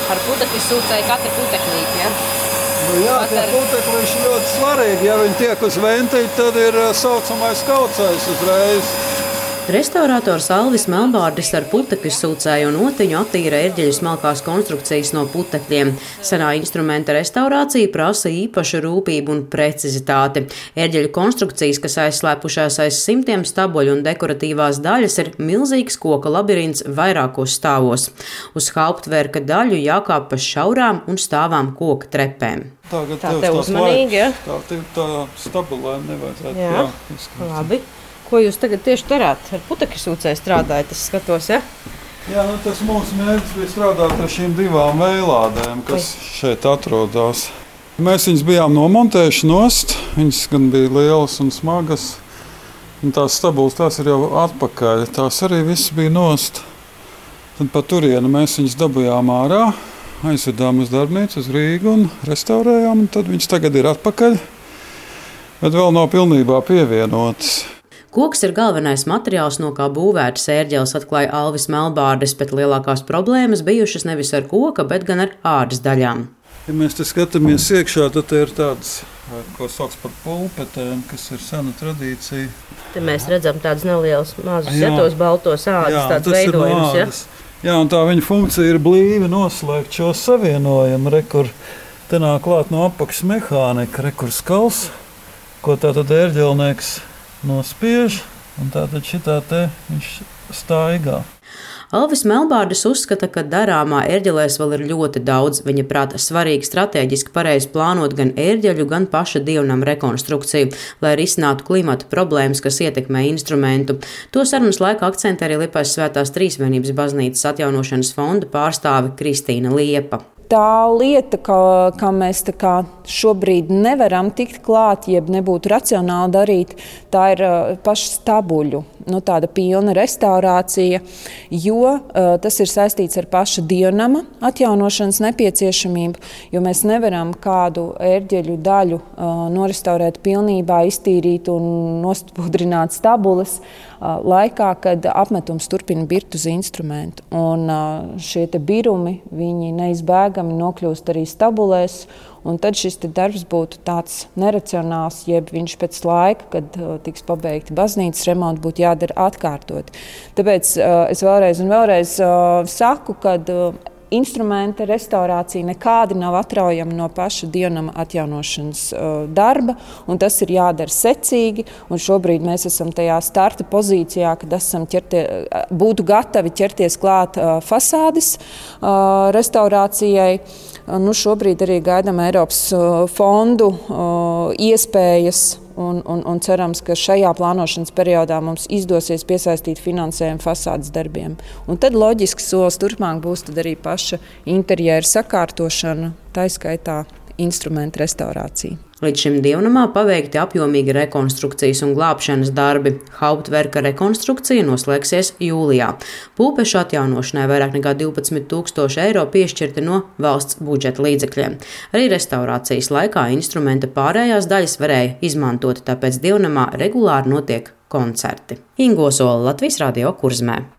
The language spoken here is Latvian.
Ar putekļu sūcēju katra puteklīte, ja? Nu jā, tie putekļi ir ļoti svarīgi. Ja viņi tiek uz ventiļa, tad ir saucamais kaucējs uzreiz. Restaurators Alvis Melbārdis ar putekļu sūcēju un otiņu attīra ērģeļu smalkās konstrukcijas no putekļiem. Senā instrumenta restaurācija prasa īpašu rūpību un precizitāti. Ērģeļu konstrukcijas, kas aizslēpušās aiz simtiem stabuļu un dekoratīvās daļas, ir milzīgs koka labirints vairākos stāvos. Uz hauptverka daļu jākāp pa šaurām un stāvām koka trepēm. Tagad tā te uzmanīgi, ja? Tā stabulēm nevajadzētu. Jā, labi. Ko jūs tagad tieši darāt? Ar putekļu sūcēju strādājat, es skatos, ja? Jā, tas mūsu mērķis bija strādāt ar šīm divām vējlādēm, kas šeit atrodas. Mēs viņas bijām nomontējuši nost. Viņas gan bija lielas un smagas. Un tās stabulas, tās ir jau atpakaļ. Tās arī viss bija nost. Tad pa turienu mēs viņas dabujām ārā, aizvedām uz darbnīcu, uz Rīgu un restaurējām. Un tad viņas tagad ir atpakaļ, bet vēl nav pilnībā pievienotas. Koks ir galvenais materiāls, no kā būvētas ērģeles, atklāja Alvis Melbārdis, bet lielākās problēmas bijušas nevis ar koka, bet gan ar ādas daļām. Ja mēs te skatāmies iekšā, tad ir tādas, ko sauc par pulpetēm, kas ir sena tradīcija. Te mēs redzam tādas nelielas mazus, tos baltos ādas, tāds veidojums. Ja? Jā, un tā viņa funkcija ir blīvi noslēgt šo savienojumu, kur te nāk klāt no apakšas mehānika, kur skals, ko tātad ērģelnieks nospiež, un tātad šitā te viņš staigā. Alvis Melbārdis uzskata, ka darāmā ērģelēs vēl ir ļoti daudz. Viņa prāta svarīgi strateģiski pareizi plānot gan ērģeļu, gan paša dievnama rekonstrukciju, lai risinātu klimata problēmas, kas ietekmē instrumentu. To sarunas laikā akcentē arī Liepājas Svētās Trīsvienības baznīcas atjaunošanas fonda pārstāve Kristīna Liepa. Tā lieta, ka mēs šobrīd nevaram tikt klāt, jeb nebūtu racionāli darīt, tā ir paša stabuļu, tāda pilna restaurācija, jo tas ir saistīts ar paša dievnama atjaunošanas nepieciešamību, jo mēs nevaram kādu ērģeļu daļu norestaurēt pilnībā, iztīrīt un nostpudrināt stabules laikā, kad apmetums turpina birt uz instrumentu. Un šie te birumi, viņi neizbēgami nokļūst arī stabulēs, un tad šis darbs būtu tāds neracionāls, jeb viņš pēc laika, kad tiks pabeigti baznīcas remonti, būtu jādara atkārtot. Tāpēc es vēlreiz saku, ka instrumenta restaurācija nekādi nav atraujama no paša dievnama atjaunošanas darba, un tas ir jādara secīgi, un šobrīd mēs esam tajā starta pozīcijā, kad būtu gatavi ķerties klāt fasādes restaurācijai. Šobrīd arī gaidām Eiropas fondu iespējas un cerams, ka šajā plānošanas periodā mums izdosies piesaistīt finansējumu fasādes darbiem. Un tad loģisks solis turpmāk būs arī paša interjera sakārtošana, tā skaitā instrumentu restaurācija. Līdz šim dievnamā paveikti apjomīgi rekonstrukcijas un glābšanas darbi. Hauptverka rekonstrukcija noslēgsies jūlijā. Pulpešu atjaunošanai vairāk nekā 12,000 eiro piešķirti no valsts budžeta līdzekļiem. Arī restaurācijas laikā instrumenta pārējās daļas varēja izmantot, tāpēc dievnamā regulāri notiek koncerti. Ingo Sola, Latvijas Radio Kurzmē.